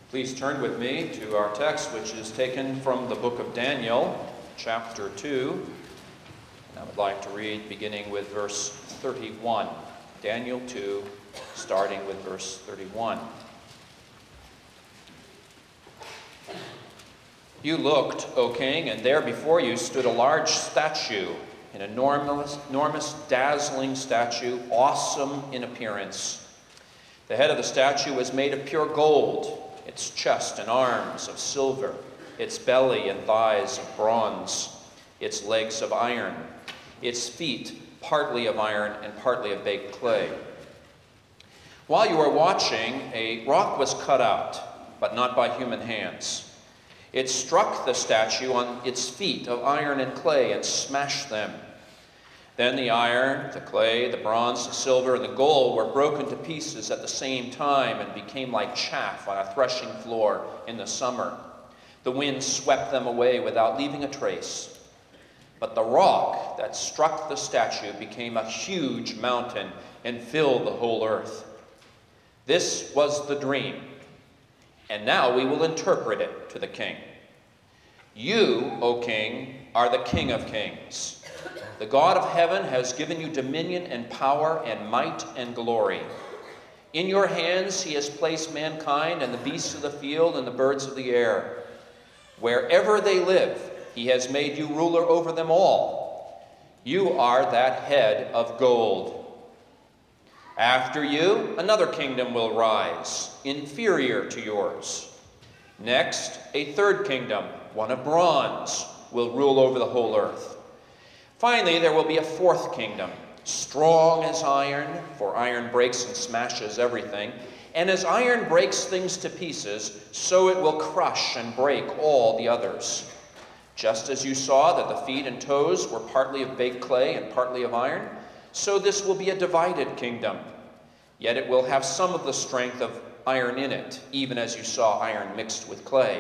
Please turn with me to our text, which is taken from the book of Daniel, chapter 2. And I would like to read beginning with verse 31. Daniel 2, starting with verse 31. You looked, O king, and there before you stood a large statue, an enormous, dazzling statue, awesome in appearance. The head of the statue was made of pure gold, its chest and arms of silver, its belly and thighs of bronze, its legs of iron, its feet partly of iron and partly of baked clay. While you were watching, a rock was cut out, but not by human hands. It struck the statue on its feet of iron and clay and smashed them. Then the iron, the clay, the bronze, the silver, and the gold were broken to pieces at the same time and became like chaff on a threshing floor in the summer. The wind swept them away without leaving a trace. But the rock that struck the statue became a huge mountain and filled the whole earth. This was the dream, and now we will interpret it to the king. You, O king, are the King of kings. The God of heaven has given you dominion and power and might and glory. In your hands he has placed mankind and the beasts of the field and the birds of the air. Wherever they live, he has made you ruler over them all. You are that head of gold. After you, another kingdom will rise, inferior to yours. Next, a third kingdom, one of bronze, will rule over the whole earth. Finally, there will be a fourth kingdom, strong as iron, for iron breaks and smashes everything. And as iron breaks things to pieces, so it will crush and break all the others. Just as you saw that the feet and toes were partly of baked clay and partly of iron, so this will be a divided kingdom. Yet it will have some of the strength of iron in it, even as you saw iron mixed with clay.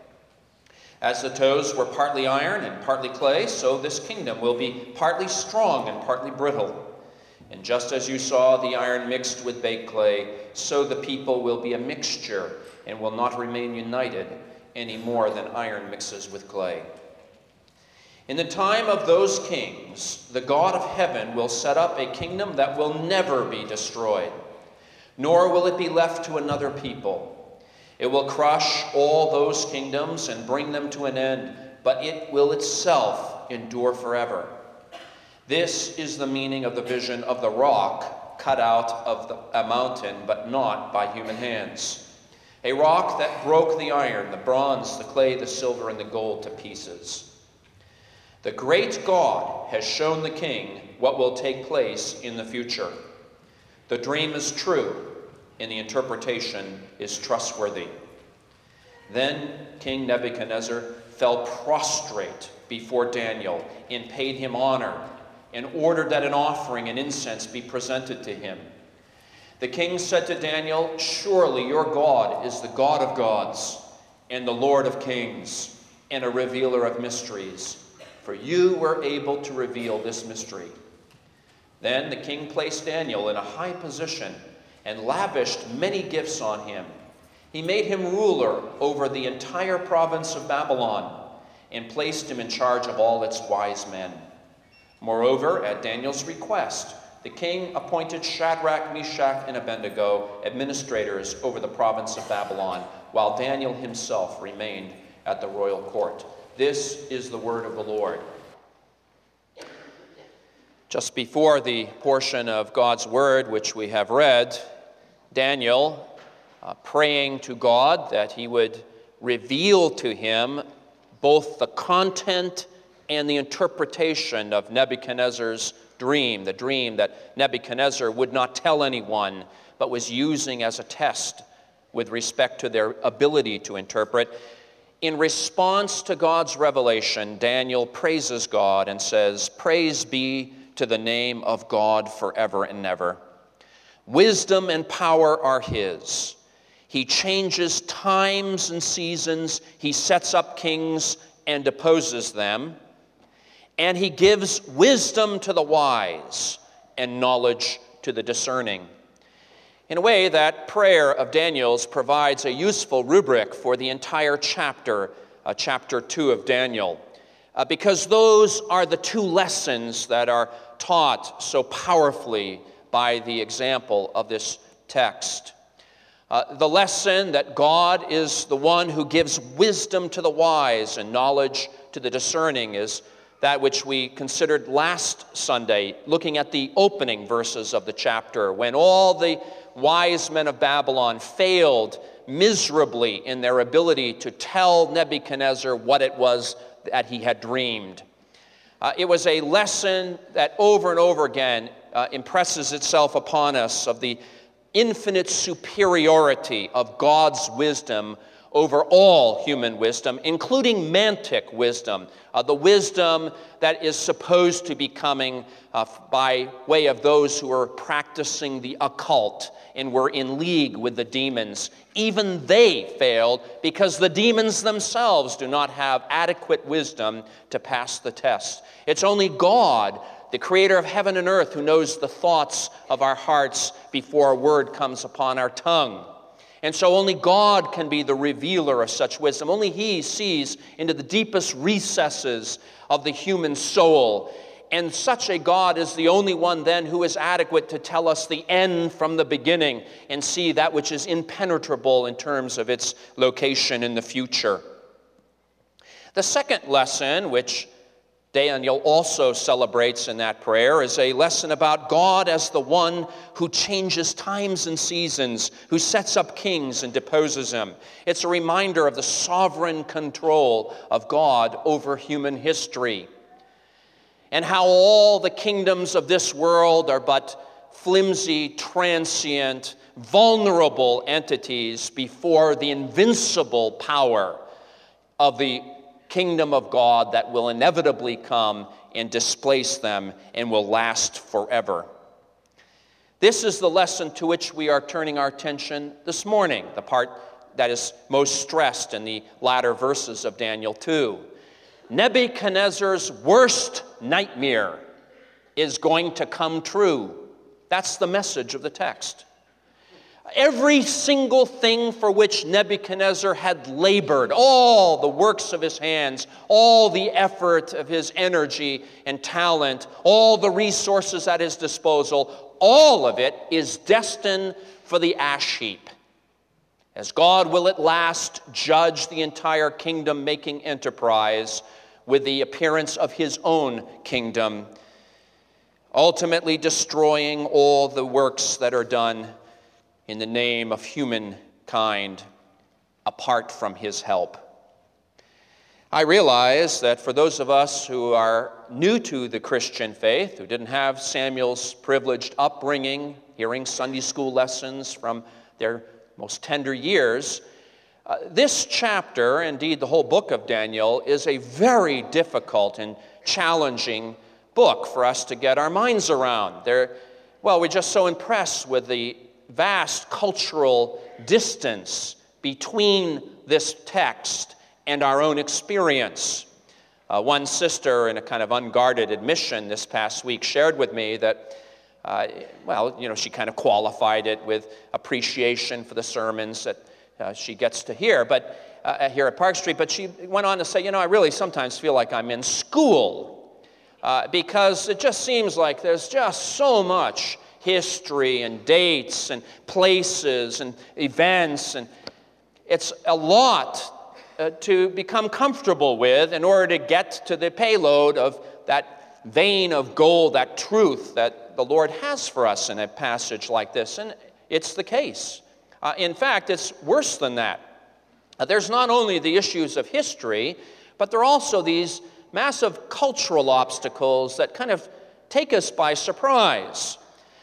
As the toes were partly iron and partly clay, so this kingdom will be partly strong and partly brittle. And just as you saw the iron mixed with baked clay, so the people will be a mixture and will not remain united any more than iron mixes with clay. In the time of those kings, the God of heaven will set up a kingdom that will never be destroyed, nor will it be left to another people. It will crush all those kingdoms and bring them to an end, but it will itself endure forever. This is the meaning of the vision of the rock cut out of a mountain, but not by human hands. A rock that broke the iron, the bronze, the clay, the silver, and the gold to pieces. The great God has shown the king what will take place in the future. The dream is true, and the interpretation is trustworthy. Then King Nebuchadnezzar fell prostrate before Daniel and paid him honor and ordered that an offering and incense be presented to him. The king said to Daniel, "Surely your God is the God of gods and the Lord of kings and a revealer of mysteries, for you were able to reveal this mystery." Then the king placed Daniel in a high position and lavished many gifts on him. He made him ruler over the entire province of Babylon and placed him in charge of all its wise men. Moreover, at Daniel's request, the king appointed Shadrach, Meshach, and Abednego administrators over the province of Babylon, while Daniel himself remained at the royal court. This is the word of the Lord. Just before the portion of God's word which we have read, Daniel praying to God that he would reveal to him both the content and the interpretation of Nebuchadnezzar's dream, the dream that Nebuchadnezzar would not tell anyone, but was using as a test with respect to their ability to interpret. In response to God's revelation, Daniel praises God and says, "Praise be to the name of God forever and ever. Wisdom and power are his. He changes times and seasons. He sets up kings and deposes them. And he gives wisdom to the wise and knowledge to the discerning. In a way, that prayer of Daniel's provides a useful rubric for the entire chapter, chapter 2 of Daniel, because those are the two lessons that are taught so powerfully by the example of this text. The lesson that God is the one who gives wisdom to the wise and knowledge to the discerning is that which we considered last Sunday, looking at the opening verses of the chapter, when all the wise men of Babylon failed miserably in their ability to tell Nebuchadnezzar what it was that he had dreamed. It was a lesson that over and over again impresses itself upon us of the infinite superiority of God's wisdom over all human wisdom, including mantic wisdom, the wisdom that is supposed to be coming by way of those who are practicing the occult and were in league with the demons. Even they failed because the demons themselves do not have adequate wisdom to pass the test. It's only God, the creator of heaven and earth, who knows the thoughts of our hearts before a word comes upon our tongue. And so only God can be the revealer of such wisdom. Only He sees into the deepest recesses of the human soul. And such a God is the only one then who is adequate to tell us the end from the beginning and see that which is impenetrable in terms of its location in the future. The second lesson, which Daniel also celebrates in that prayer, is a lesson about God as the one who changes times and seasons, who sets up kings and deposes them. It's a reminder of the sovereign control of God over human history, and how all the kingdoms of this world are but flimsy, transient, vulnerable entities before the invincible power of the kingdom of God that will inevitably come and displace them and will last forever. This is the lesson to which we are turning our attention this morning, the part that is most stressed in the latter verses of Daniel 2. Nebuchadnezzar's worst nightmare is going to come true. That's the message of the text. Every single thing for which Nebuchadnezzar had labored, all the works of his hands, all the effort of his energy and talent, all the resources at his disposal, all of it is destined for the ash heap, as God will at last judge the entire kingdom-making enterprise with the appearance of His own kingdom, ultimately destroying all the works that are done in the name of humankind apart from His help. I realize that for those of us who are new to the Christian faith, who didn't have Samuel's privileged upbringing, hearing Sunday school lessons from their most tender years, this chapter, indeed the whole book of Daniel, is a very difficult and challenging book for us to get our minds around. We're just so impressed with the vast cultural distance between this text and our own experience. One sister, in a kind of unguarded admission this past week, shared with me that, she kind of qualified it with appreciation for the sermons that she gets to hear, but here at Park Street. But she went on to say, I really sometimes feel like I'm in school because it just seems like there's just so much history and dates and places and events, and it's a lot to become comfortable with in order to get to the payload of that vein of gold, that truth that the Lord has for us in a passage like this. And it's the case. In fact, it's worse than that. There's not only the issues of history, but there are also these massive cultural obstacles that kind of take us by surprise.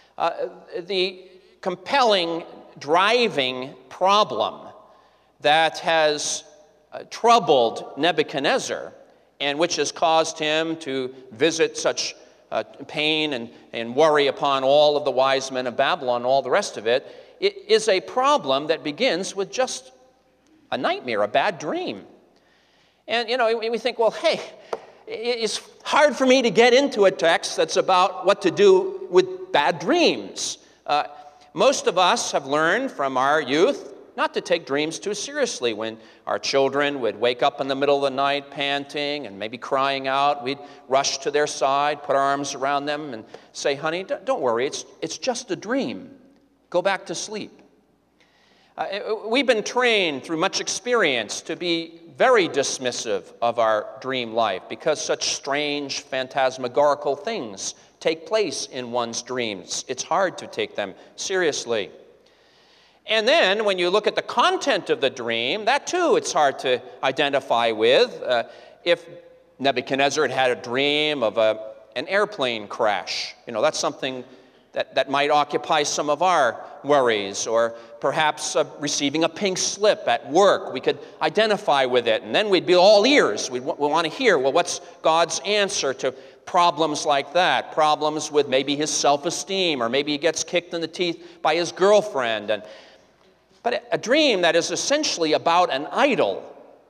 The compelling driving problem that has troubled Nebuchadnezzar and which has caused him to visit such pain and worry upon all of the wise men of Babylon and all the rest of it, it is a problem that begins with just a nightmare, a bad dream. And, we think, well, hey, it's hard for me to get into a text that's about what to do with bad dreams. Most of us have learned from our youth not to take dreams too seriously. When our children would wake up in the middle of the night panting and maybe crying out, we'd rush to their side, put our arms around them and say, honey, don't worry, it's just a dream. Go back to sleep. We've been trained through much experience to be very dismissive of our dream life because such strange, phantasmagorical things take place in one's dreams. It's hard to take them seriously. And then when you look at the content of the dream, that too it's hard to identify with. If Nebuchadnezzar had a dream of an airplane crash, that's something that might occupy some of our worries, or perhaps receiving a pink slip at work. We could identify with it, and then we'd be all ears. We want to hear, well, what's God's answer to problems like that? Problems with maybe his self-esteem, or maybe he gets kicked in the teeth by his girlfriend. But a dream that is essentially about an idol,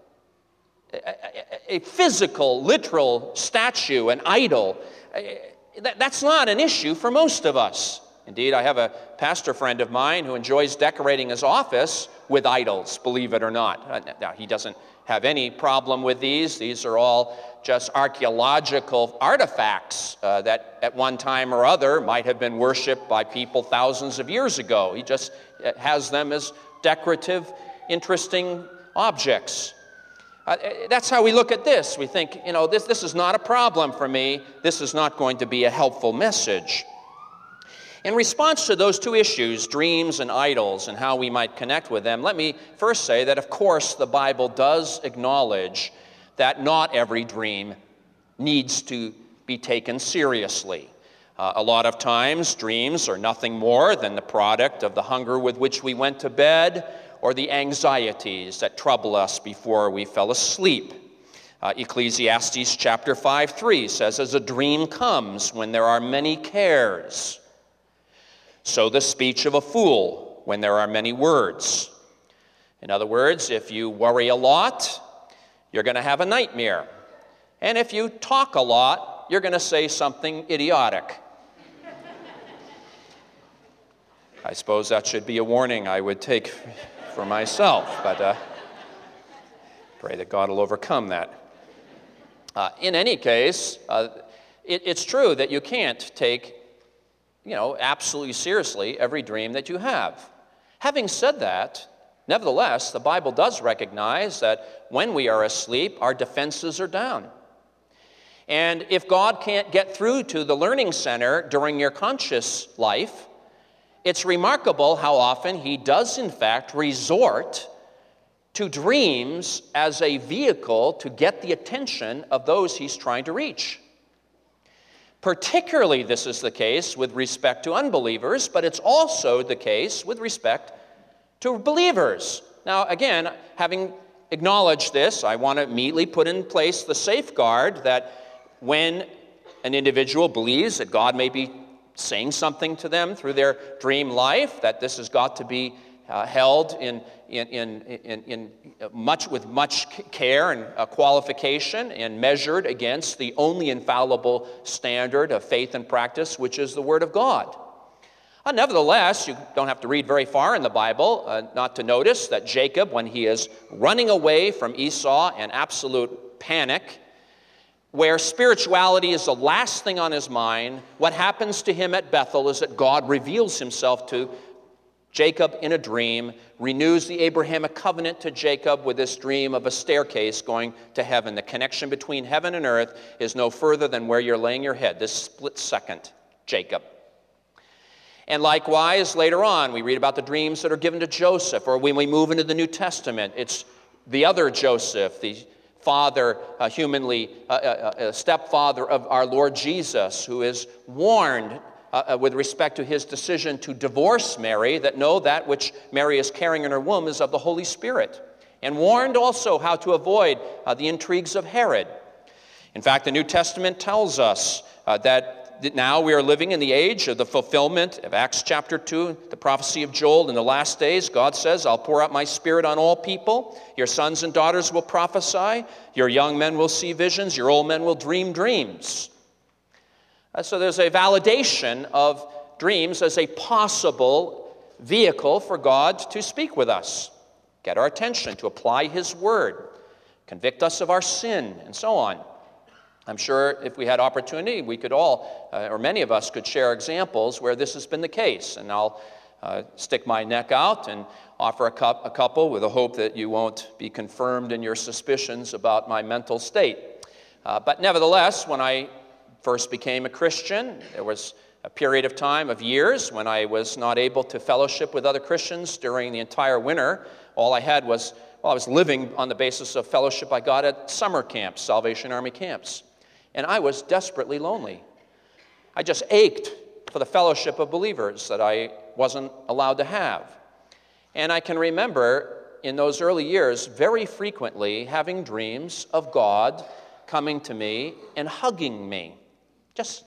a physical, literal statue, an idol, that's not an issue for most of us. Indeed, I have a pastor friend of mine who enjoys decorating his office with idols, believe it or not. Now, he doesn't have any problem with these. These are all just archaeological artifacts that at one time or other might have been worshipped by people thousands of years ago. He just has them as decorative, interesting objects. That's how we look at this. We think, this is not a problem for me. This is not going to be a helpful message. In response to those two issues, dreams and idols, and how we might connect with them, let me first say that, of course, the Bible does acknowledge that not every dream needs to be taken seriously. A lot of times, dreams are nothing more than the product of the hunger with which we went to bed, or the anxieties that trouble us before we fell asleep. Ecclesiastes chapter 5:3 says, as a dream comes when there are many cares, so the speech of a fool when there are many words. In other words, if you worry a lot, you're going to have a nightmare. And if you talk a lot, you're going to say something idiotic. I suppose that should be a warning I would take for myself, but pray that God will overcome that. In any case, it's true that you can't take, absolutely seriously every dream that you have. Having said that, nevertheless, the Bible does recognize that when we are asleep, our defenses are down. And if God can't get through to the learning center during your conscious life, it's remarkable how often he does, in fact, resort to dreams as a vehicle to get the attention of those he's trying to reach. Particularly, this is the case with respect to unbelievers, but it's also the case with respect to believers. Now, again, having acknowledged this, I want to immediately put in place the safeguard that when an individual believes that God may be saying something to them through their dream life, that this has got to be held with much care and qualification and measured against the only infallible standard of faith and practice, which is the Word of God. Nevertheless, you don't have to read very far in the Bible not to notice that Jacob, when he is running away from Esau in absolute panic, where spirituality is the last thing on his mind, what happens to him at Bethel is that God reveals himself to Jacob in a dream, renews the Abrahamic covenant to Jacob with this dream of a staircase going to heaven. The connection between heaven and earth is no further than where you're laying your head, this split second, Jacob. And likewise, later on, we read about the dreams that are given to Joseph, or when we move into the New Testament, it's the other Joseph, the father, stepfather of our Lord Jesus, who is warned with respect to his decision to divorce Mary, that that which Mary is carrying in her womb is of the Holy Spirit, and warned also how to avoid the intrigues of Herod. In fact, the New Testament tells us that now we are living in the age of the fulfillment of Acts chapter 2, the prophecy of Joel. In the last days, God says, I'll pour out my Spirit on all people. Your sons and daughters will prophesy. Your young men will see visions. Your old men will dream dreams. So there's a validation of dreams as a possible vehicle for God to speak with us, get our attention, to apply His word, convict us of our sin, and so on. I'm sure if we had opportunity, we could all, or many of us, could share examples where this has been the case. And I'll stick my neck out and offer a couple with the hope that you won't be confirmed in your suspicions about my mental state. But nevertheless, when I first became a Christian, there was a period of time, of years, when I was not able to fellowship with other Christians during the entire winter. All I had was, I was living on the basis of fellowship I got at summer camps, Salvation Army camps. And I was desperately lonely. I just ached for the fellowship of believers that I wasn't allowed to have. And I can remember in those early years very frequently having dreams of God coming to me and hugging me, just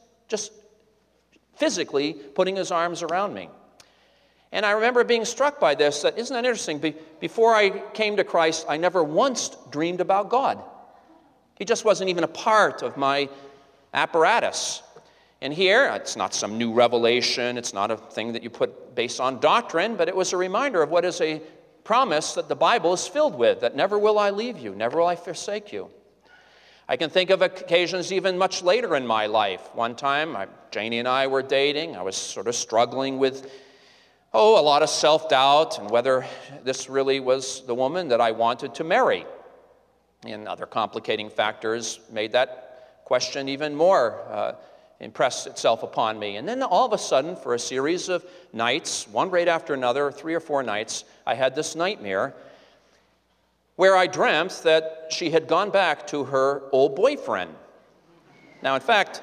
physically putting His arms around me. And I remember being struck by this, that isn't that interesting? Before I came to Christ, I never once dreamed about God. He just wasn't even a part of my apparatus. And here, it's not some new revelation, it's not a thing that you put based on doctrine, but it was a reminder of what is a promise that the Bible is filled with, that never will I leave you, never will I forsake you. I can think of occasions even much later in my life. One time, Janie and I were dating. I was sort of struggling with, a lot of self-doubt and whether this really was the woman that I wanted to marry. And other complicating factors made that question even more impress itself upon me. And then all of a sudden, for a series of nights, one right after another, 3 or 4 nights, I had this nightmare where I dreamt that she had gone back to her old boyfriend. Now, in fact,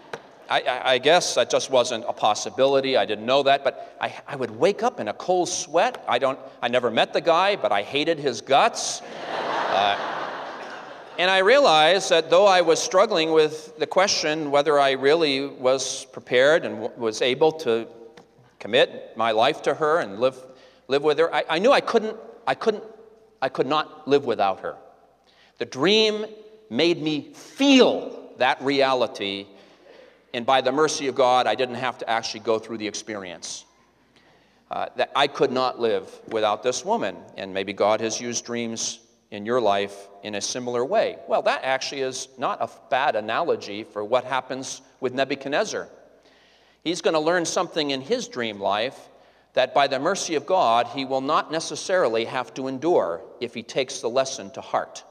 I guess that just wasn't a possibility. I didn't know that, but I would wake up in a cold sweat. I never met the guy, but I hated his guts. And I realized that though I was struggling with the question whether I really was prepared and was able to commit my life to her and live with her, I knew I could not live without her. The dream made me feel that reality, and by the mercy of God, I didn't have to actually go through the experience. That I could not live without this woman, and maybe God has used dreams in your life in a similar way. Well, that actually is not a bad analogy for what happens with Nebuchadnezzar. He's going to learn something in his dream life that by the mercy of God, he will not necessarily have to endure if he takes the lesson to heart.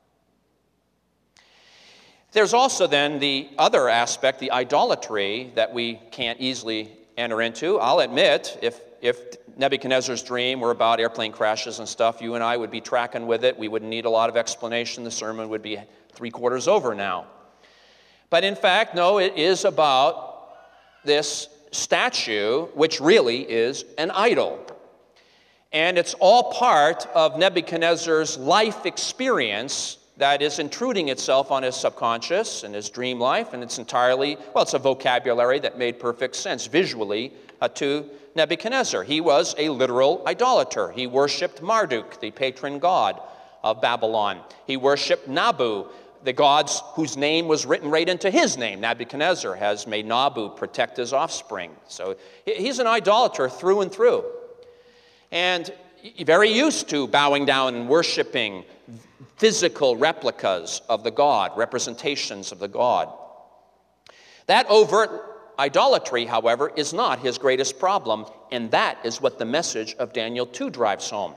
There's also then the other aspect, the idolatry, that we can't easily enter into. I'll admit, if Nebuchadnezzar's dream were about airplane crashes and stuff, you and I would be tracking with it. We wouldn't need a lot of explanation. The sermon would be 3/4 over now. But in fact, no, it is about this statue, which really is an idol. And it's all part of Nebuchadnezzar's life experience that is intruding itself on his subconscious and his dream life, and it's entirely, it's a vocabulary that made perfect sense visually to Nebuchadnezzar. He was a literal idolater. He worshipped Marduk, the patron god of Babylon. He worshipped Nabu, the gods whose name was written right into his name. Nebuchadnezzar has made Nabu protect his offspring. So he's an idolater through and through. And very used to bowing down and worshiping physical replicas of the god, representations of the god. That overt idolatry, however, is not his greatest problem, and that is what the message of Daniel 2 drives home.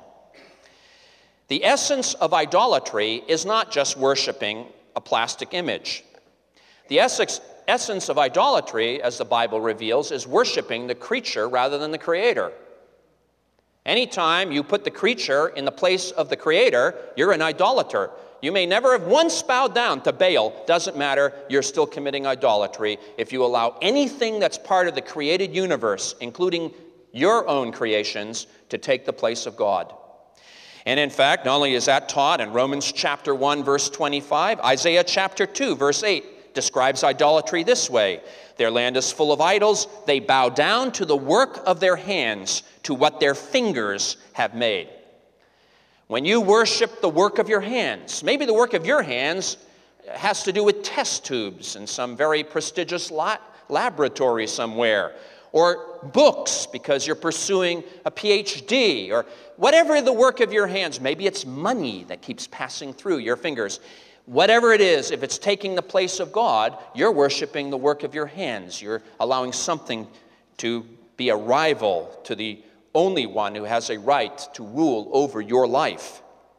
The essence of idolatry is not just worshiping a plastic image. The essence of idolatry, as the Bible reveals, is worshiping the creature rather than the Creator. Anytime you put the creature in the place of the Creator, you're an idolater. You may never have once bowed down to Baal. Doesn't matter. You're still committing idolatry if you allow anything that's part of the created universe, including your own creations, to take the place of God. And in fact, not only is that taught in Romans chapter 1, verse 25, Isaiah chapter 2, verse 8 describes idolatry this way. Their land is full of idols. They bow down to the work of their hands, to what their fingers have made. When you worship the work of your hands, maybe the work of your hands has to do with test tubes in some very prestigious laboratory somewhere, or books because you're pursuing a PhD, or whatever the work of your hands. Maybe it's money that keeps passing through your fingers. Whatever it is, if it's taking the place of God, you're worshiping the work of your hands. You're allowing something to be a rival to the only one who has a right to rule over your life.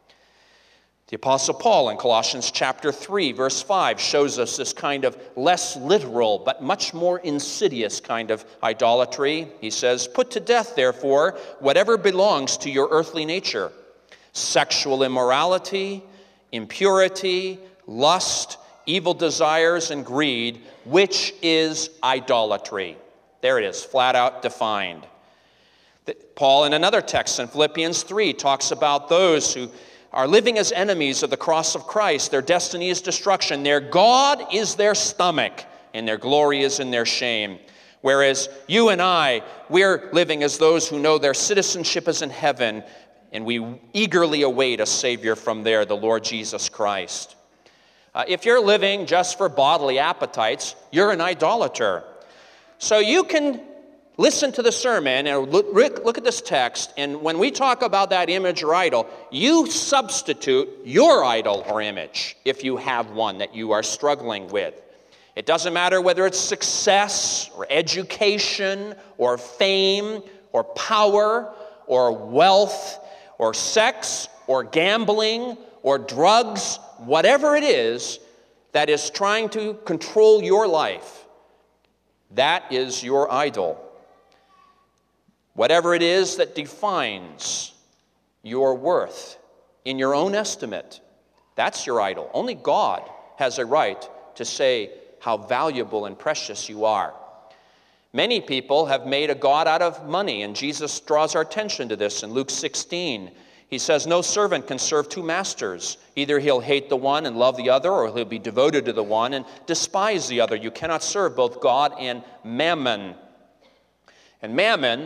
The Apostle Paul in Colossians chapter 3, verse 5 shows us this kind of less literal but much more insidious kind of idolatry. He says, "Put to death, therefore, whatever belongs to your earthly nature: sexual immorality, impurity, lust, evil desires, and greed, which is idolatry." There it is, flat out defined. Paul, in another text in Philippians 3, talks about those who are living as enemies of the cross of Christ. Their destiny is destruction. Their God is their stomach, and their glory is in their shame. Whereas you and I, we're living as those who know their citizenship is in heaven, and we eagerly await a Savior from there, the Lord Jesus Christ. If you're living just for bodily appetites, you're an idolater. So you can listen to the sermon and look at this text, and when we talk about that image or idol, you substitute your idol or image if you have one that you are struggling with. It doesn't matter whether it's success or education or fame or power or wealth or sex or gambling or drugs, whatever it is that is trying to control your life, that is your idol. Whatever it is that defines your worth in your own estimate, that's your idol. Only God has a right to say how valuable and precious you are. Many people have made a god out of money, and Jesus draws our attention to this in Luke 16. He says, "No servant can serve two masters. Either he'll hate the one and love the other, or he'll be devoted to the one and despise the other. You cannot serve both God and mammon." And mammon,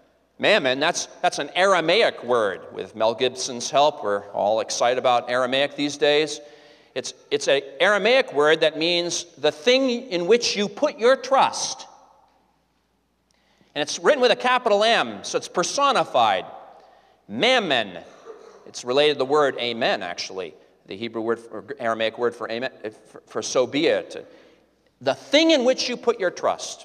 that's an Aramaic word. With Mel Gibson's help, we're all excited about Aramaic these days. It's an Aramaic word that means the thing in which you put your trust. And it's written with a capital M, so it's personified. Mammon. It's related to the word amen, actually. The Hebrew word, or Aramaic word for amen, for so be it. The thing in which you put your trust.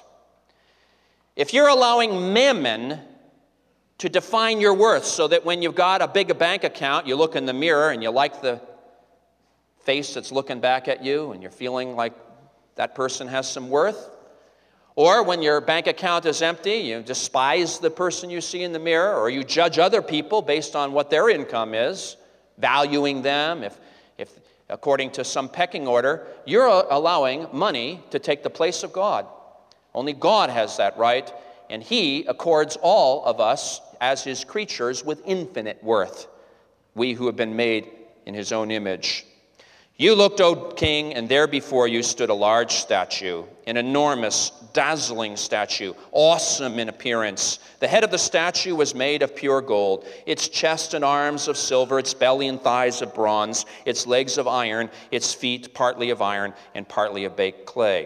If you're allowing mammon to define your worth, so that when you've got a big bank account, you look in the mirror and you like the face that's looking back at you and you're feeling like that person has some worth. Or when your bank account is empty, you despise the person you see in the mirror, or you judge other people based on what their income is, valuing them if according to some pecking order. You're allowing money to take the place of God. Only God has that right, and He accords all of us as His creatures with infinite worth, we who have been made in His own image. You looked, O king, and there before you stood a large statue, an enormous, dazzling statue, awesome in appearance. The head of the statue was made of pure gold, its chest and arms of silver, its belly and thighs of bronze, its legs of iron, its feet partly of iron and partly of baked clay.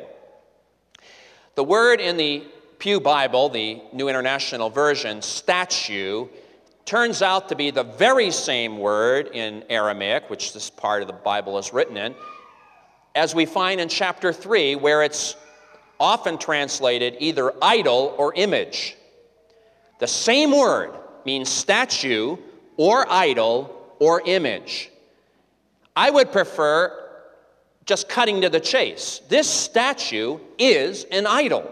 The word in the Pew Bible, the New International Version, statue, turns out to be the very same word in Aramaic, which this part of the Bible is written in, as we find in chapter 3, where it's often translated either idol or image. The same word means statue or idol or image. I would prefer just cutting to the chase. This statue is an idol.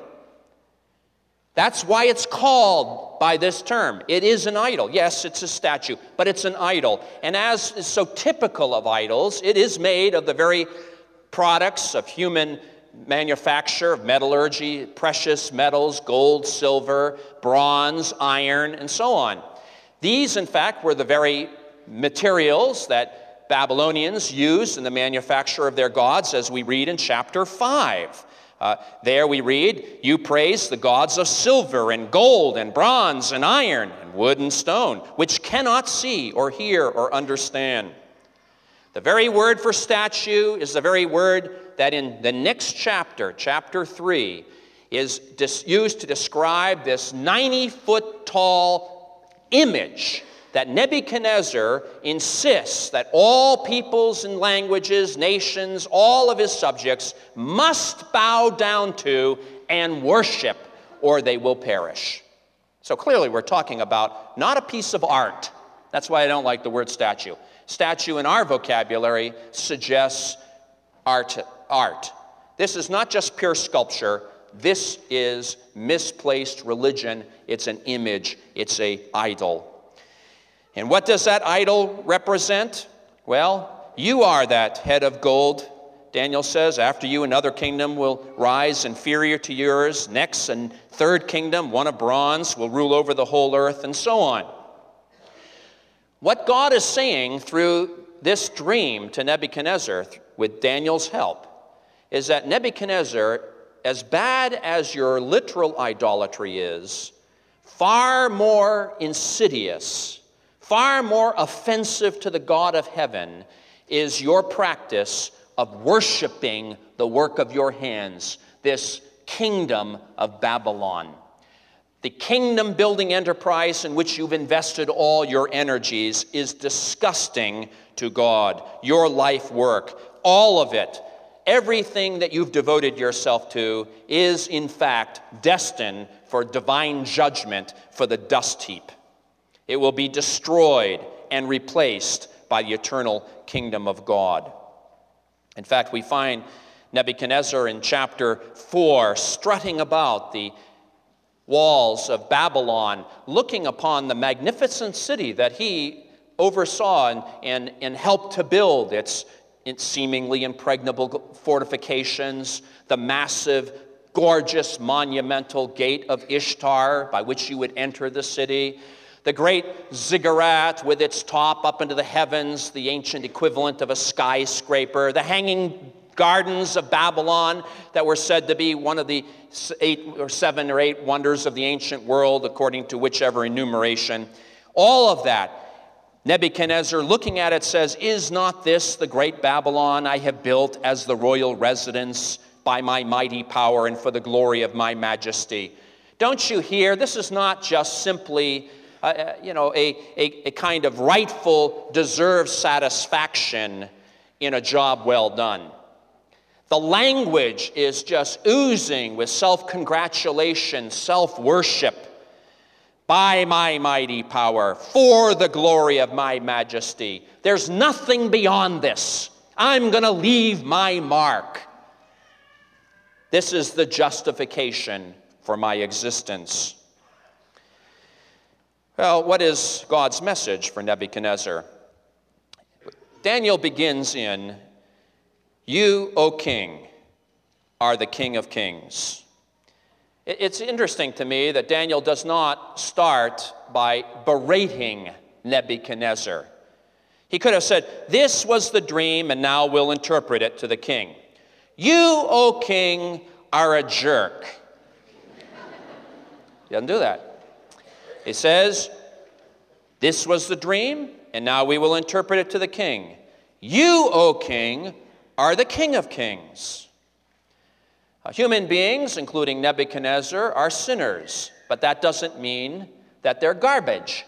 That's why it's called by this term. It is an idol. Yes, it's a statue, but it's an idol. And as is so typical of idols, it is made of the very products of human manufacture, of metallurgy, precious metals, gold, silver, bronze, iron, and so on. These, in fact, were the very materials that Babylonians used in the manufacture of their gods, as we read in chapter 5. There we read, "You praise the gods of silver and gold and bronze and iron and wood and stone, which cannot see or hear or understand." The very word for statue is the very word that in the next chapter, chapter 3, is used to describe this 90-foot-tall image that Nebuchadnezzar insists that all peoples and languages, nations, all of his subjects must bow down to and worship, or they will perish. So clearly we're talking about not a piece of art. That's why I don't like the word statue. Statue in our vocabulary suggests art. This is not just pure sculpture. This is misplaced religion. It's an image. It's an idol. And what does that idol represent? Well, you are that head of gold. Daniel says, after you another kingdom will rise inferior to yours. Next and third kingdom, one of bronze, will rule over the whole earth, and so on. What God is saying through this dream to Nebuchadnezzar, with Daniel's help, is that Nebuchadnezzar, as bad as your literal idolatry is, far more insidious, far more offensive to the God of heaven is your practice of worshiping the work of your hands, this kingdom of Babylon. The kingdom-building enterprise in which you've invested all your energies is disgusting to God. Your life work, all of it, everything that you've devoted yourself to is, in fact, destined for divine judgment for the dust heap. It will be destroyed and replaced by the eternal kingdom of God. In fact, we find Nebuchadnezzar in chapter 4 strutting about the walls of Babylon, looking upon the magnificent city that he oversaw and helped to build, its seemingly impregnable fortifications, the massive, gorgeous, monumental gate of Ishtar by which you would enter the city, the great ziggurat with its top up into the heavens, the ancient equivalent of a skyscraper, the hanging gardens of Babylon that were said to be one of the 7 or 8 wonders of the ancient world, according to whichever enumeration. All of that, Nebuchadnezzar, looking at it, says, "Is not this the great Babylon I have built as the royal residence by my mighty power and for the glory of my majesty?" Don't you hear? This is not just simply a kind of rightful, deserved satisfaction in a job well done. The language is just oozing with self-congratulation, self-worship. By my mighty power, for the glory of my majesty. There's nothing beyond this. I'm going to leave my mark. This is the justification for my existence. Well, what is God's message for Nebuchadnezzar? Daniel begins in, "You, O king, are the King of Kings." It's interesting to me that Daniel does not start by berating Nebuchadnezzar. He could have said, "This was the dream, and now we'll interpret it to the king. You, O king, are a jerk." He doesn't do that. He says, "This was the dream, and now we will interpret it to the king. You, O king, are the King of Kings." Human beings, including Nebuchadnezzar, are sinners, but that doesn't mean that they're garbage.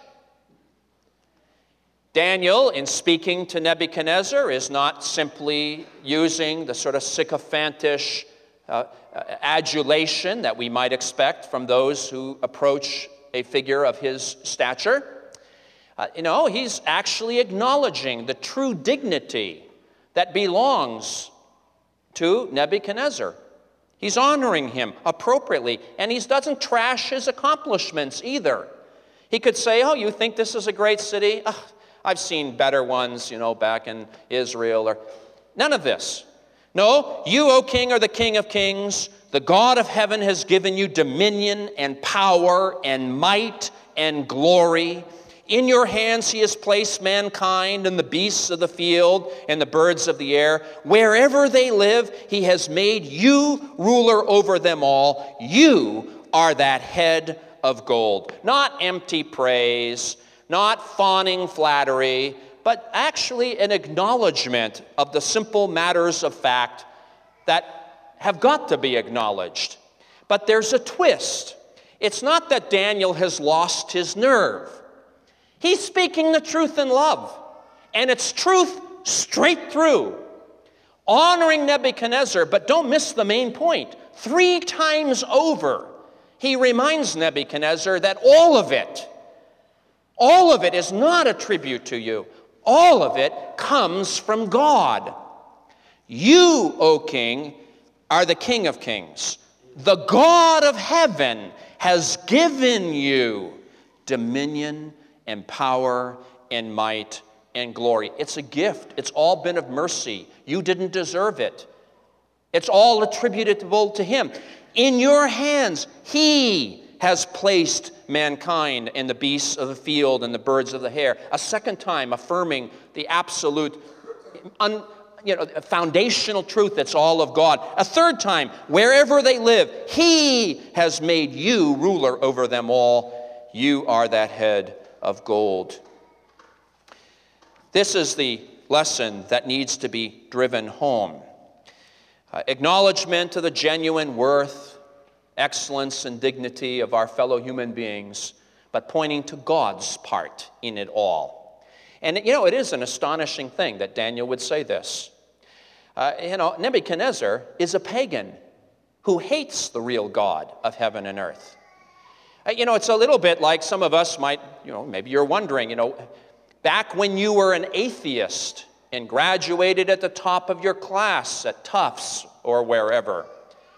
Daniel, in speaking to Nebuchadnezzar, is not simply using the sort of sycophantish adulation that we might expect from those who approach a figure of his stature. He's actually acknowledging the true dignity that belongs to Nebuchadnezzar. He's honoring him appropriately, and he doesn't trash his accomplishments either. He could say, "Oh, you think this is a great city? I've seen better ones, back in Israel." Or none of this. No, you, O king, are the King of Kings. The God of heaven has given you dominion and power and might and glory. In your hands he has placed mankind and the beasts of the field and the birds of the air. Wherever they live, he has made you ruler over them all. You are that head of gold. Not empty praise, not fawning flattery, but actually an acknowledgement of the simple matters of fact that have got to be acknowledged. But there's a twist. It's not that Daniel has lost his nerve. He's speaking the truth in love, and it's truth straight through, honoring Nebuchadnezzar, but don't miss the main point. 3 times over, he reminds Nebuchadnezzar that all of it is not a tribute to you. All of it comes from God. You, O king, are the King of kings. The God of heaven has given you dominion and power and might and glory. It's a gift. It's all been of mercy. You didn't deserve it. It's all attributable to him. In your hands, he has placed mankind and the beasts of the field and the birds of the air. A second time affirming the absolute foundational truth that's all of God. A third time, wherever they live, he has made you ruler over them all. You are that head of gold. This is the lesson that needs to be driven home. Acknowledgement of the genuine worth, excellence, and dignity of our fellow human beings, but pointing to God's part in it all. And it is an astonishing thing that Daniel would say this. Nebuchadnezzar is a pagan who hates the real God of heaven and earth. It's a little bit like some of us might, maybe you're wondering, back when you were an atheist and graduated at the top of your class at Tufts or wherever,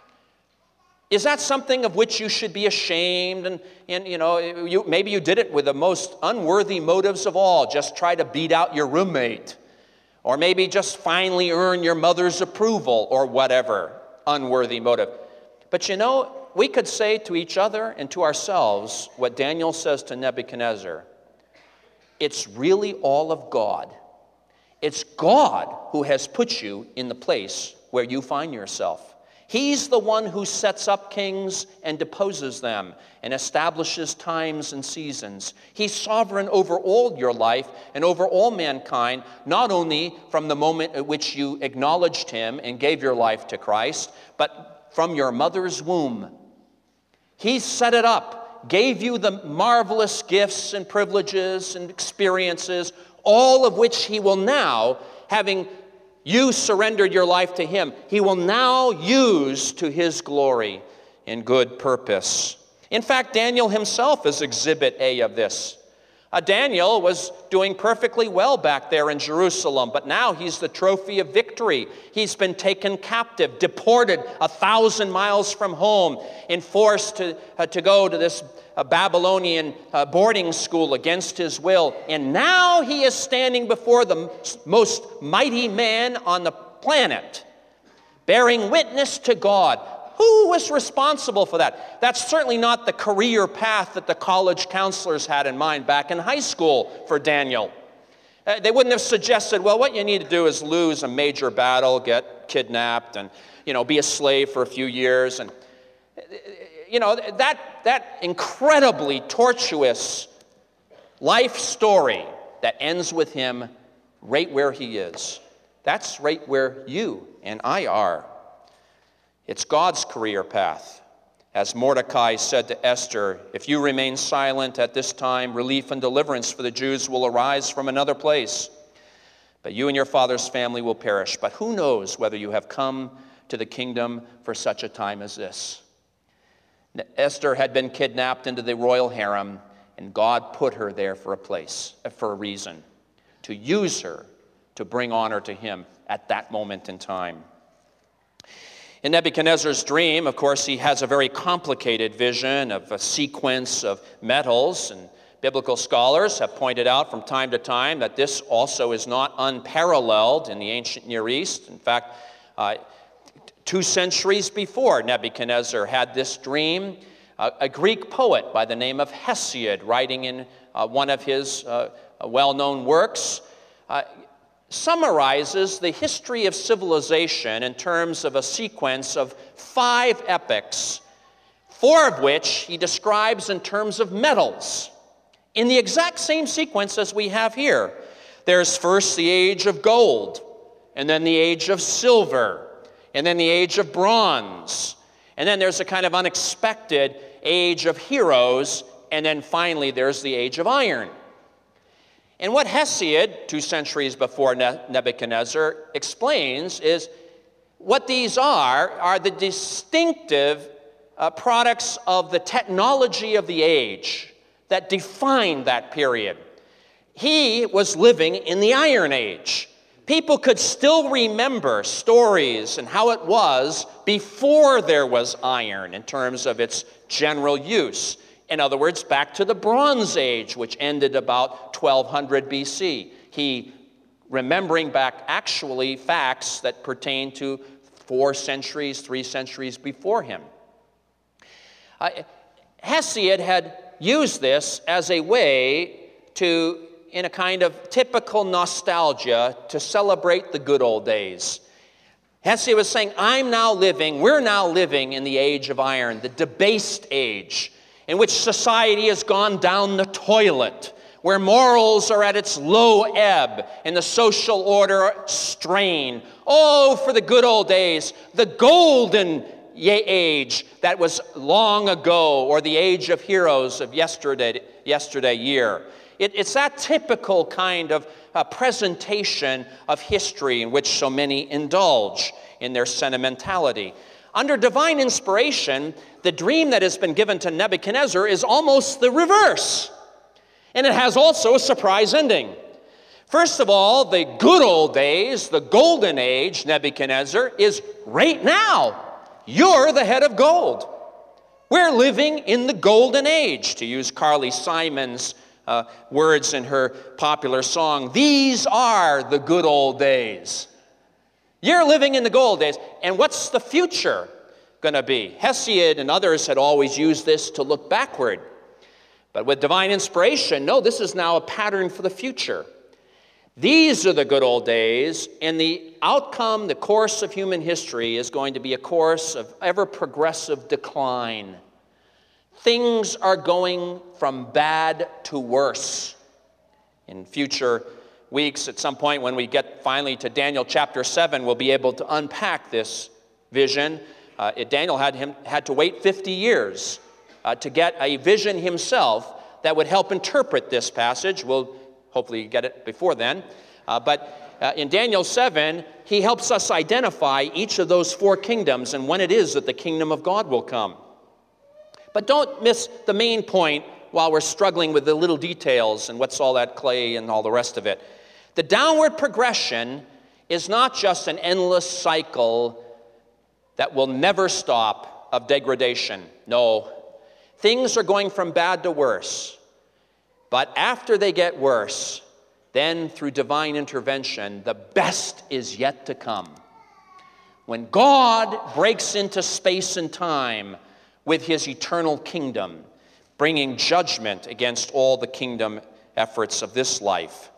is that something of which you should be ashamed? And maybe you did it with the most unworthy motives of all, just try to beat out your roommate, or maybe just finally earn your mother's approval, or whatever unworthy motive. But we could say to each other and to ourselves what Daniel says to Nebuchadnezzar. It's really all of God. It's God who has put you in the place where you find yourself. He's the one who sets up kings and deposes them and establishes times and seasons. He's sovereign over all your life and over all mankind, not only from the moment at which you acknowledged him and gave your life to Christ, but from your mother's womb. He set it up, gave you the marvelous gifts and privileges and experiences, all of which he will now, having you surrendered your life to him, he will now use to his glory and good purpose. In fact, Daniel himself is exhibit A of this. Daniel was doing perfectly well back there in Jerusalem, but now he's the trophy of victory. He's been taken captive, deported 1,000 miles from home, and forced to go to this Babylonian boarding school against his will. And now he is standing before the most mighty man on the planet, bearing witness to God. Who was responsible for that? That's certainly not the career path that the college counselors had in mind back in high school for Daniel. They wouldn't have suggested, well, what you need to do is lose a major battle, get kidnapped, and be a slave for a few years. And that incredibly tortuous life story that ends with him right where he is. That's right where you and I are. It's God's career path. As Mordecai said to Esther, if you remain silent at this time, relief and deliverance for the Jews will arise from another place. But you and your father's family will perish. But who knows whether you have come to the kingdom for such a time as this? Esther had been kidnapped into the royal harem, and God put her there for a reason, to use her to bring honor to him at that moment in time. In Nebuchadnezzar's dream, of course, he has a very complicated vision of a sequence of metals, and biblical scholars have pointed out from time to time that this also is not unparalleled in the ancient Near East. In fact, 2 centuries before Nebuchadnezzar had this dream, a Greek poet by the name of Hesiod, writing in one of his well-known works, summarizes the history of civilization in terms of a sequence of 5 epics, 4 of which he describes in terms of metals, in the exact same sequence as we have here. There's first the age of gold, and then the age of silver, and then the age of bronze, And then there's a kind of unexpected age of heroes, and then finally there's the age of iron. And what Hesiod, 2 centuries before Nebuchadnezzar, explains is what these are the distinctive products of the technology of the age that defined that period. He was living in the Iron Age. People could still remember stories and how it was before there was iron in terms of its general use. In other words, back to the Bronze Age, which ended about 1200 BC. He remembering back actually facts that pertain to 4 centuries, 3 centuries before him. Hesiod had used this as a way to, in a kind of typical nostalgia, to celebrate the good old days. Hesiod was saying, we're now living in the age of iron, the debased age, in which society has gone down the toilet, where morals are at its low ebb and the social order strained. Oh, for the good old days, the golden age that was long ago, or the age of heroes of yesterday year. It's that typical kind of presentation of history in which so many indulge in their sentimentality. Under divine inspiration, the dream that has been given to Nebuchadnezzar is almost the reverse. And it has also a surprise ending. First of all, the good old days, the golden age, Nebuchadnezzar, is right now. You're the head of gold. We're living in the golden age, to use Carly Simon's words in her popular song. These are the good old days. You're living in the gold days. And what's the future going to be? Hesiod and others had always used this to look backward. But with divine inspiration, no, this is now a pattern for the future. These are the good old days, and the outcome, the course of human history is going to be a course of ever-progressive decline. Things are going from bad to worse. In future weeks, at some point when we get finally to Daniel chapter 7, we'll be able to unpack this vision. Daniel had to wait 50 years to get a vision himself that would help interpret this passage. We'll hopefully get it before then. But in Daniel 7, he helps us identify each of those 4 kingdoms and when it is that the kingdom of God will come. But don't miss the main point while we're struggling with the little details and what's all that clay and all the rest of it. The downward progression is not just an endless cycle that will never stop of degradation. No, things are going from bad to worse. But after they get worse, then through divine intervention, the best is yet to come. When God breaks into space and time with his eternal kingdom, bringing judgment against all the kingdom efforts of this life.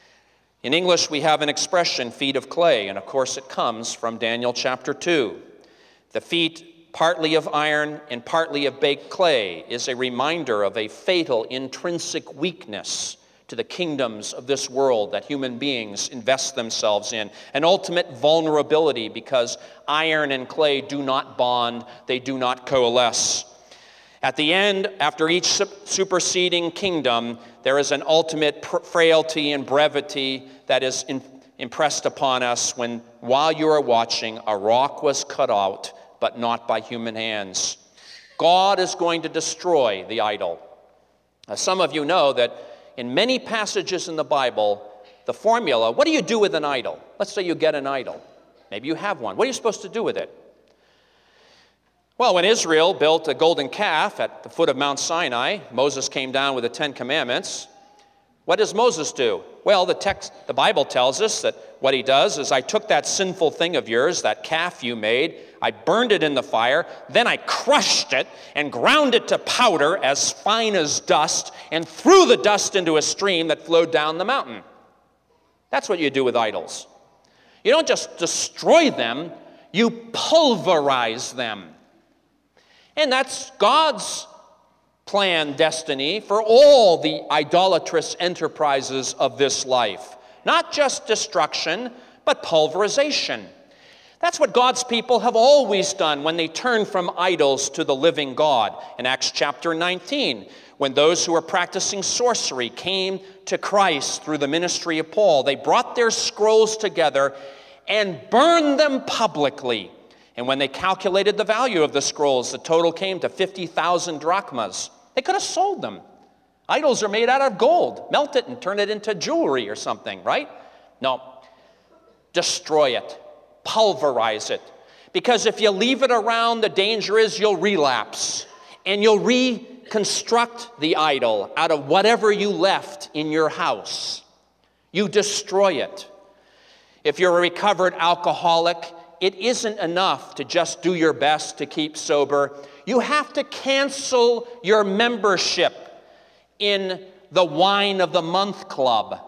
In English, we have an expression, feet of clay, and of course it comes from Daniel chapter 2. The feet, partly of iron and partly of baked clay, is a reminder of a fatal intrinsic weakness to the kingdoms of this world that human beings invest themselves in. An ultimate vulnerability because iron and clay do not bond, they do not coalesce. At the end, after each superseding kingdom, there is an ultimate frailty and brevity that is impressed upon us when, while you are watching, a rock was cut out, but not by human hands. God is going to destroy the idol. Some of you know that in many passages in the Bible, the formula, what do you do with an idol? Let's say you get an idol. Maybe you have one. What are you supposed to do with it? Well, when Israel built a golden calf at the foot of Mount Sinai, Moses came down with the 10 Commandments. What does Moses do? Well, the Bible tells us that what he does is, I took that sinful thing of yours, that calf you made, I burned it in the fire, then I crushed it and ground it to powder as fine as dust and threw the dust into a stream that flowed down the mountain. That's what you do with idols. You don't just destroy them, you pulverize them. And that's God's planned destiny for all the idolatrous enterprises of this life. Not just destruction, but pulverization. That's what God's people have always done when they turn from idols to the living God. In Acts chapter 19, when those who were practicing sorcery came to Christ through the ministry of Paul, they brought their scrolls together and burned them publicly. And when they calculated the value of the scrolls, the total came to 50,000 drachmas. They could have sold them. Idols are made out of gold. Melt it and turn it into jewelry or something, right? No. Destroy it. Pulverize it. Because if you leave it around, the danger is you'll relapse. And you'll reconstruct the idol out of whatever you left in your house. You destroy it. If you're a recovered alcoholic, it isn't enough to just do your best to keep sober. You have to cancel your membership in the Wine of the Month Club.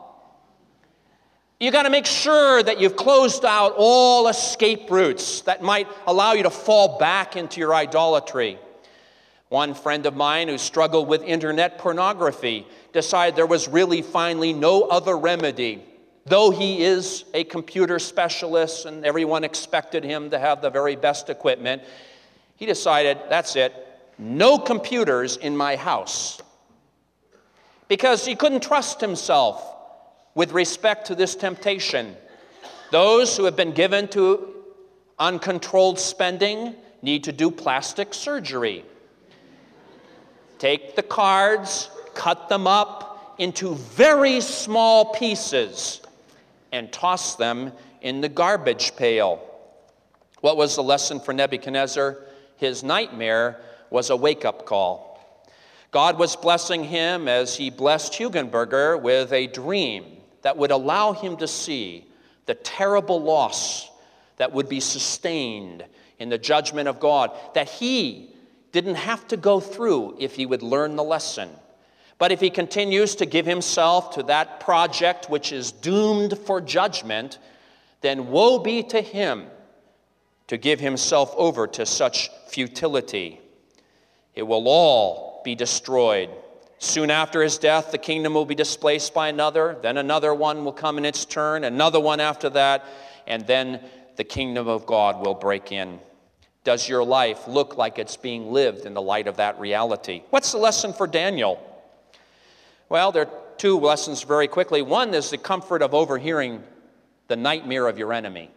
You got to make sure that you've closed out all escape routes that might allow you to fall back into your idolatry. One friend of mine who struggled with internet pornography decided there was really finally no other remedy. Though he is a computer specialist and everyone expected him to have the very best equipment, he decided, that's it, no computers in my house. Because he couldn't trust himself with respect to this temptation. Those who have been given to uncontrolled spending need to do plastic surgery. Take the cards, cut them up into very small pieces, and toss them in the garbage pail. What was the lesson for Nebuchadnezzar? His nightmare was a wake-up call. God was blessing him as he blessed Hugenberger with a dream that would allow him to see the terrible loss that would be sustained in the judgment of God, that he didn't have to go through if he would learn the lesson. But if he continues to give himself to that project which is doomed for judgment, then woe be to him to give himself over to such futility. It will all be destroyed. Soon after his death, the kingdom will be displaced by another, then another one will come in its turn, another one after that, and then the kingdom of God will break in. Does your life look like it's being lived in the light of that reality? What's the lesson for Daniel? Well, there are two lessons very quickly. One is the comfort of overhearing the nightmare of your enemy.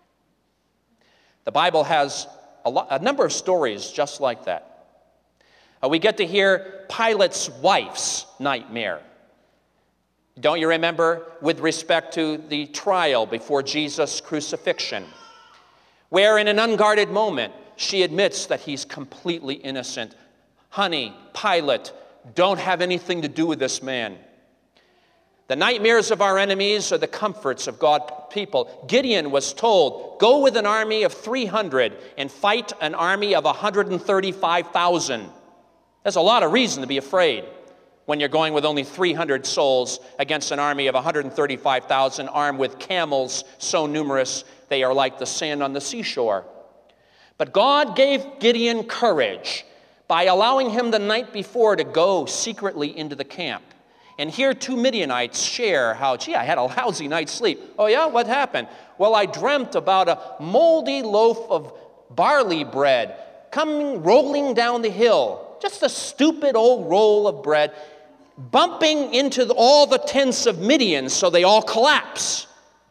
The Bible has a number of stories just like that. We get to hear Pilate's wife's nightmare. Don't you remember with respect to the trial before Jesus' crucifixion, where in an unguarded moment she admits that he's completely innocent. Honey, Pilate, don't have anything to do with this man. The nightmares of our enemies are the comforts of God's people. Gideon was told, go with an army of 300 and fight an army of 135,000. There's a lot of reason to be afraid when you're going with only 300 souls against an army of 135,000 armed with camels so numerous they are like the sand on the seashore. But God gave Gideon courage by allowing him the night before to go secretly into the camp. And here 2 Midianites share how, I had a lousy night's sleep. Oh yeah, what happened? Well, I dreamt about a moldy loaf of barley bread coming rolling down the hill. Just a stupid old roll of bread, bumping into all the tents of Midian so they all collapse.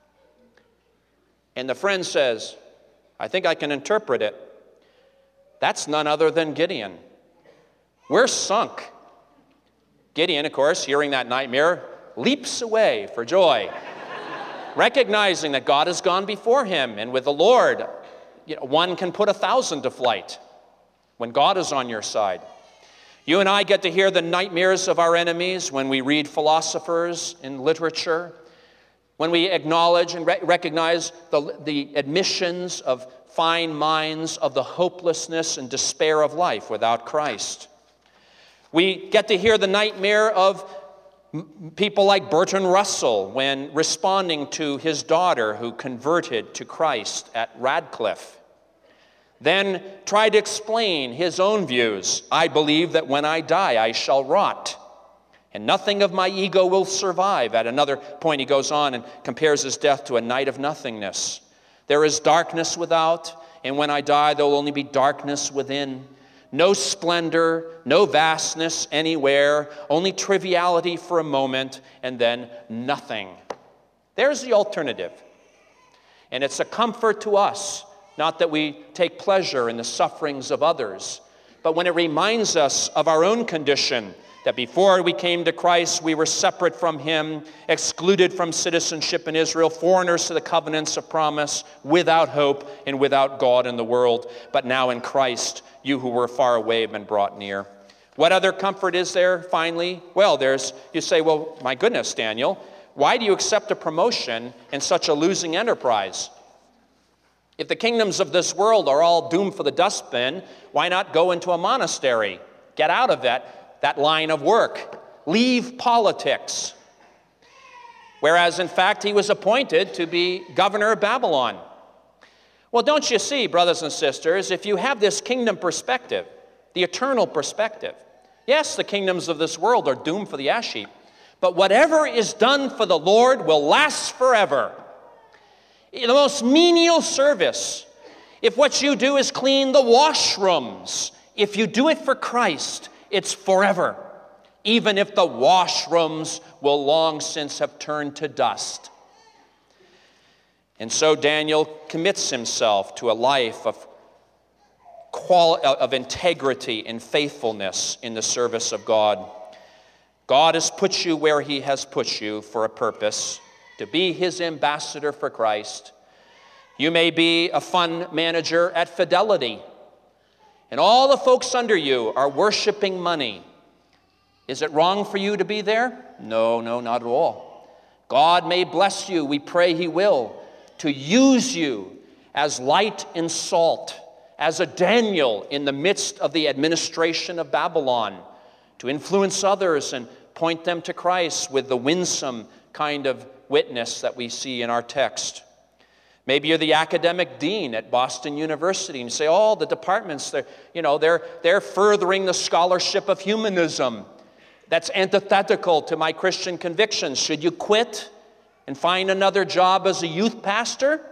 And the friend says, I think I can interpret it. That's none other than Gideon. We're sunk. Gideon, of course, hearing that nightmare, leaps away for joy, recognizing that God has gone before him, and with the Lord, one can put 1,000 to flight when God is on your side. You and I get to hear the nightmares of our enemies when we read philosophers in literature, when we acknowledge and recognize the admissions of fine minds of the hopelessness and despair of life without Christ. We get to hear the nightmare of people like Bertrand Russell when responding to his daughter who converted to Christ at Radcliffe. Then tried to explain his own views. I believe that when I die, I shall rot, and nothing of my ego will survive. At another point, he goes on and compares his death to a night of nothingness. There is darkness without, and when I die, there will only be darkness within. No splendor, no vastness anywhere, only triviality for a moment, and then nothing. There's the alternative. And it's a comfort to us, not that we take pleasure in the sufferings of others, but when it reminds us of our own condition, that before we came to Christ, we were separate from him, excluded from citizenship in Israel, foreigners to the covenants of promise, without hope and without God in the world. But now in Christ, you who were far away have been brought near. What other comfort is there, finally? Well, you say, well, my goodness, Daniel, why do you accept a promotion in such a losing enterprise? If the kingdoms of this world are all doomed for the dustbin, why not go into a monastery? Get out of that line of work. Leave politics. Whereas, in fact, he was appointed to be governor of Babylon. Well, don't you see, brothers and sisters, if you have this kingdom perspective, the eternal perspective, yes, the kingdoms of this world are doomed for the ash heap, but whatever is done for the Lord will last forever. The most menial service, if what you do is clean the washrooms, if you do it for Christ, it's forever, even if the washrooms will long since have turned to dust. And so Daniel commits himself to a life of integrity and faithfulness in the service of God. God has put you where he has put you for a purpose, to be his ambassador for Christ. You may be a fund manager at Fidelity, and all the folks under you are worshiping money. Is it wrong for you to be there? No, not at all. God may bless you, we pray he will, to use you as light and salt, as a Daniel in the midst of the administration of Babylon, to influence others and point them to Christ with the winsome kind of witness that we see in our text. Maybe you're the academic dean at Boston University, and you say, oh, the departments, they're furthering the scholarship of humanism. That's antithetical to my Christian convictions. Should you quit and find another job as a youth pastor?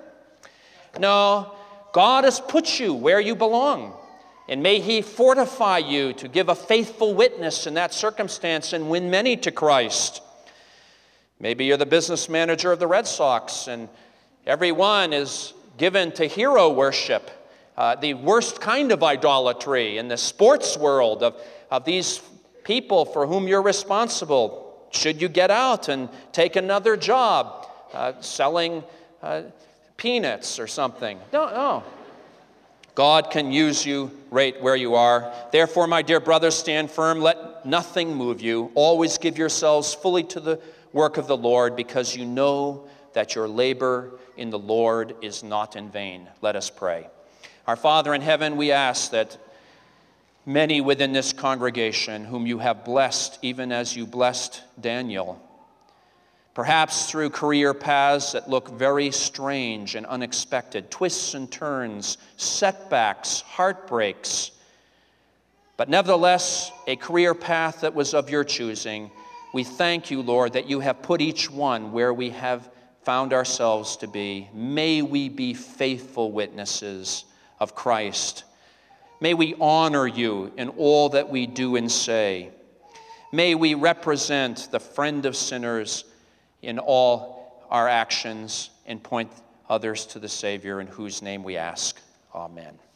No, God has put you where you belong, and may he fortify you to give a faithful witness in that circumstance and win many to Christ. Maybe you're the business manager of the Red Sox, and everyone is given to hero worship, the worst kind of idolatry in the sports world of these people for whom you're responsible. Should you get out and take another job selling peanuts or something? No. God can use you right where you are. Therefore, my dear brothers, stand firm. Let nothing move you. Always give yourselves fully to the work of the Lord, because you know that your labor in the Lord is not in vain. Let us pray. Our Father in heaven, we ask that many within this congregation whom you have blessed, even as you blessed Daniel, perhaps through career paths that look very strange and unexpected, twists and turns, setbacks, heartbreaks, but nevertheless a career path that was of your choosing. We thank you, Lord, that you have put each one where we have found ourselves to be. May we be faithful witnesses of Christ. May we honor you in all that we do and say. May we represent the friend of sinners in all our actions and point others to the Savior, in whose name we ask. Amen.